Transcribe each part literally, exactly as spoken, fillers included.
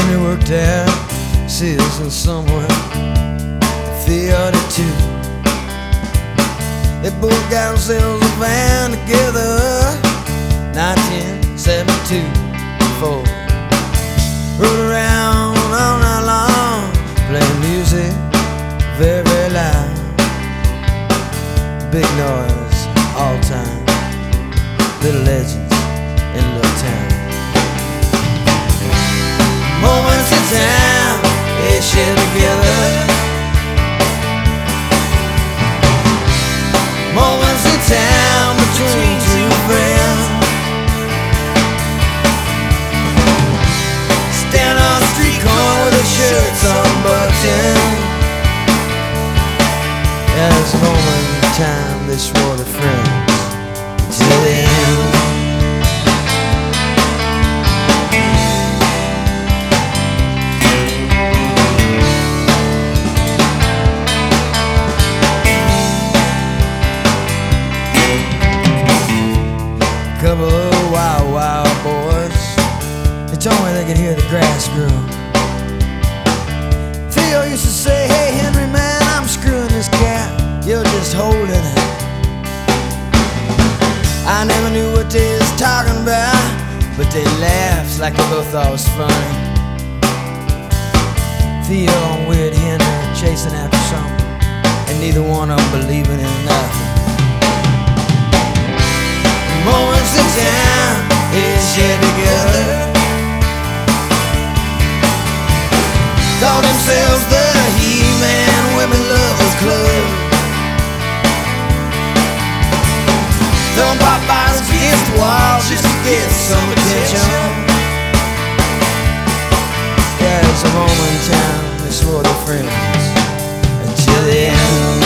Henry worked at Sears and somewhere thirty-two. They both got themselves a band together, nineteen seventy-two. Before rode around all night long, playing music very, very loud. Big noise all time, little legends in a little town. Moments in time they share together, moments in time between two friends. Stand on the street corner with their shirts unbuttoned. Yeah, there's a moment in time they swore they're friends till the end. Couple of wild, wild boys, they told me they could hear the grass grow. Theo used to say, hey Henry man, I'm screwing this cat, you're just holding it. I never knew what they was talking about, but they laughed like they both thought it was funny. Theo and Weird Henry chasing after something, and neither one of them believing in nothing. Moments in time they share together, call themselves the He-Man Women Lovers Club. Throwing pop bottles against the walls just to get some attention. Yeah, it's a moment in time they swore they're friends until the end.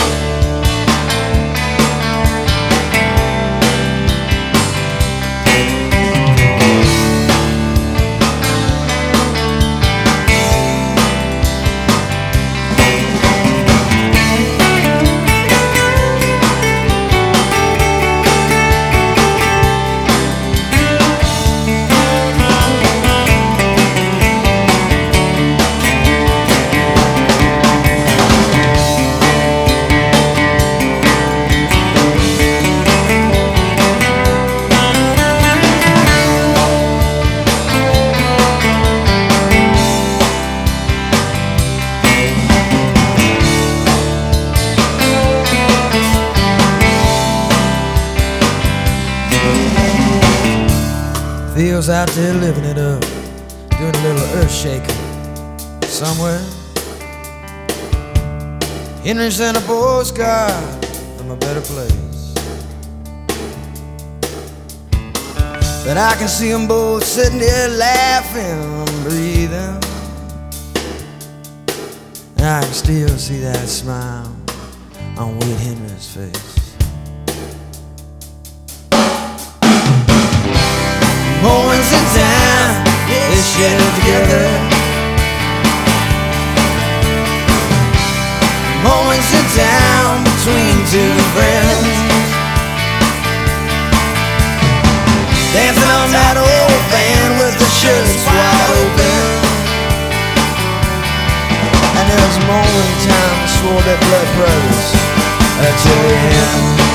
Theo's out there living it up, doing a little earth shaking somewhere. Henry sent a postcard from a better place, but I can see them both sitting there laughing and breathing, and I can still see that smile on Weird Henry's face. Moments in time they share together, moments in time between two friends. Dancing on that old band with the shirts wide open. And there was a moment in time I swore they're blood brothers until the end.